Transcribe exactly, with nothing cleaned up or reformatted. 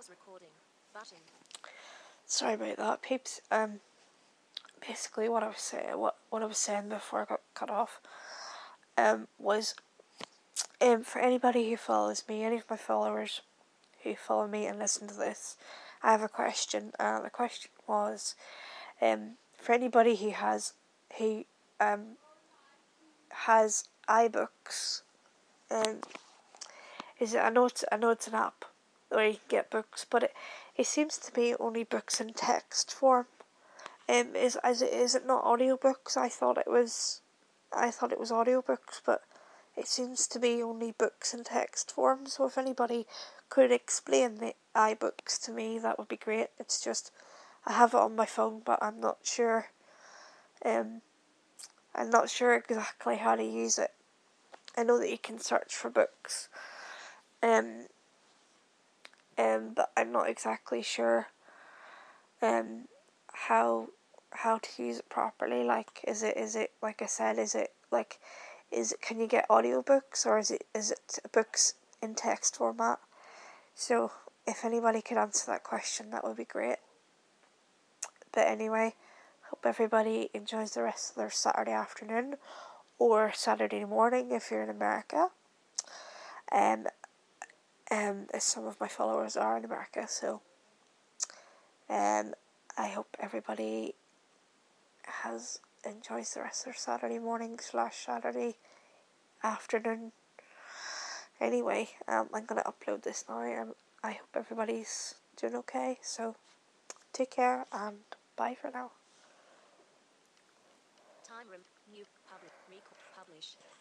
Pause recording button. Sorry about that, peeps. Um, basically, what I was saying, what what I was saying before I got cut off, um, was, um, for anybody who follows me, any of my followers who follow me and listen to this, I have a question. Uh, the question was, um, for anybody who has who um has iBooks, um, is it? I know it's I know it's an app where you can get books, but it it seems to be only books in text form. Um, is is it is it not audiobooks? I thought it was, I thought it was audiobooks, but it seems to be only books in text form. So if anybody could explain the iBooks to me, that would be great. It's just I have it on my phone, but I'm not sure. Um, I'm not sure exactly how to use it. I know that you can search for books. Um, um, but I'm not exactly sure. Um, how how to use it properly. Like, is it is it like I said, is it like, is it, can you get audiobooks, or is it is it books in text format? So if anybody could answer that question, that would be great. But anyway, hope everybody enjoys the rest of their Saturday afternoon or Saturday morning if you're in America. Um, um, as some of my followers are in America, so um, I hope everybody has enjoys the rest of their Saturday morning slash Saturday afternoon. Anyway, um, I'm gonna upload this now, and I hope everybody's doing okay. So take care and bye for now. Time room. New public. Record. Publish.